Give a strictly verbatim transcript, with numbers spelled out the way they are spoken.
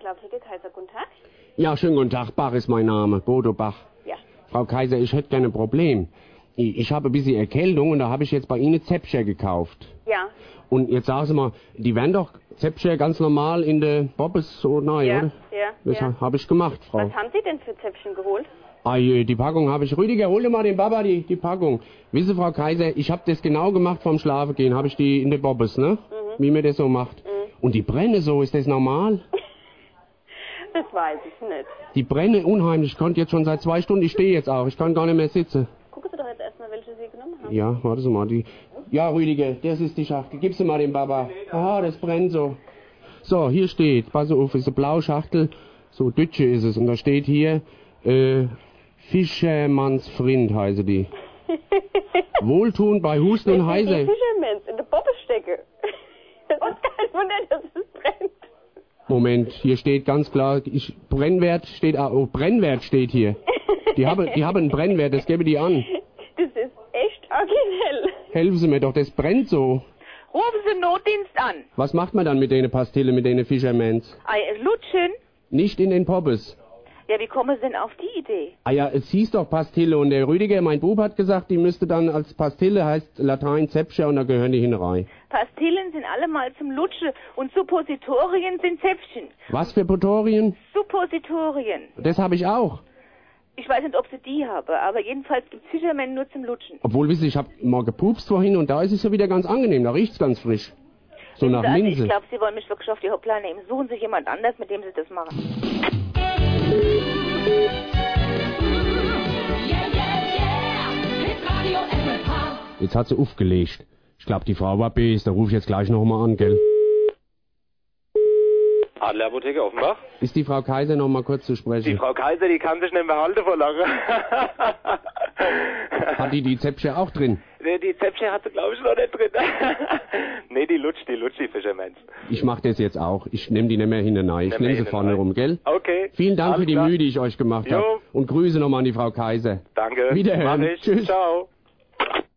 Apotheke Kaiser, guten Tag. Ja, schönen guten Tag. Bach ist mein Name, Bodo Bach. Ja. Frau Kaiser, ich hätte gerne ein Problem. Ich, ich habe ein bisschen Erkältung und da habe ich jetzt bei Ihnen Zäpfchen gekauft. Ja. Und jetzt sagen Sie mal, die werden doch Zäpfchen ganz normal in der Bobbes so nein, Ja, oder? ja, Das ja. habe ich gemacht, Frau. Was haben Sie denn für Zäpfchen geholt? Ah, je, die Packung habe ich. Rüdiger, hol dir mal den Baba die, die Packung. Wissen Sie, Frau Kaiser, ich habe das genau gemacht vom Schlafengehen. Habe ich die in der Bobbes, ne? Mhm. Wie man das so macht. Mhm. Und die brenne so, ist das normal? Das weiß ich nicht. Die brenne unheimlich. Ich konnte jetzt schon seit zwei Stunden, ich stehe jetzt auch. Ich kann gar nicht mehr sitzen. Gucken Sie doch jetzt erstmal, welche Sie genommen haben. Ja, warte Sie mal. Die. Ja, Rüdiger, das ist die Schachtel. Gib sie mal dem Baba. Ah, das brennt so. So, hier steht, pass auf, ist eine blaue Schachtel. So, Dütsche ist es. Und da steht hier, äh, Fischermanns Frind heiße die. Wohltun bei Husten und Heise. Die Fischermans in der Bobbes stecke. Das ist kein Wunder, dass es brennt. Moment, hier steht ganz klar, ich, Brennwert steht, oh, Brennwert steht hier. Die haben, die haben einen Brennwert, das gebe die an. Das ist echt originell. Helfen Sie mir doch, das brennt so. Rufen Sie Notdienst an. Was macht man dann mit denen Pastille, mit denen Fischermans? Ei, lutschen. Nicht in den Poppes. Ja, wie kommen Sie denn auf die Idee? Ah ja, es hieß doch Pastille und der Rüdiger, mein Bub, hat gesagt, die müsste dann als Pastille, heißt Latein Zäpfchen und da gehören die hin rein. Pastillen sind allemal zum Lutschen und Suppositorien sind Zäpfchen. Was für Potorien? Suppositorien. Das habe ich auch. Ich weiß nicht, ob Sie die haben, aber jedenfalls gibt es Fischermänner nur zum Lutschen. Obwohl, wissen Sie, ich habe mal gepupst vorhin und da ist es ja wieder ganz angenehm, da riecht's ganz frisch. So nach Also, Minze. ich glaube, Sie wollen mich wirklich auf die Hoppla nehmen. Suchen Sie jemand anders, mit dem Sie das machen. Jetzt hat sie aufgelegt. Ich glaube, die Frau war böse, da rufe ich jetzt gleich nochmal an, gell? Adler Apotheke Offenbach. Ist die Frau Kaiser noch mal kurz zu sprechen? Die Frau Kaiser, die kann sich nicht mehr halten vor Lachen. Hat die die Zäpfchen auch drin? Nee, die Zäpfchen hat sie, glaube ich, noch nicht drin. Nee, die lutscht, die lutscht, die Fischermans. Ich mach das jetzt auch. Ich nehme die nicht mehr hinten rein. Ich Nicht mehr nehme sie hinten vorne rein. rum, gell? Okay. Vielen Dank Alles für die klar. Mühe, die ich euch gemacht Jo. habe. Und Grüße nochmal an die Frau Kaiser. Danke. Wiederhören. Mach ich. Tschüss. Ciao.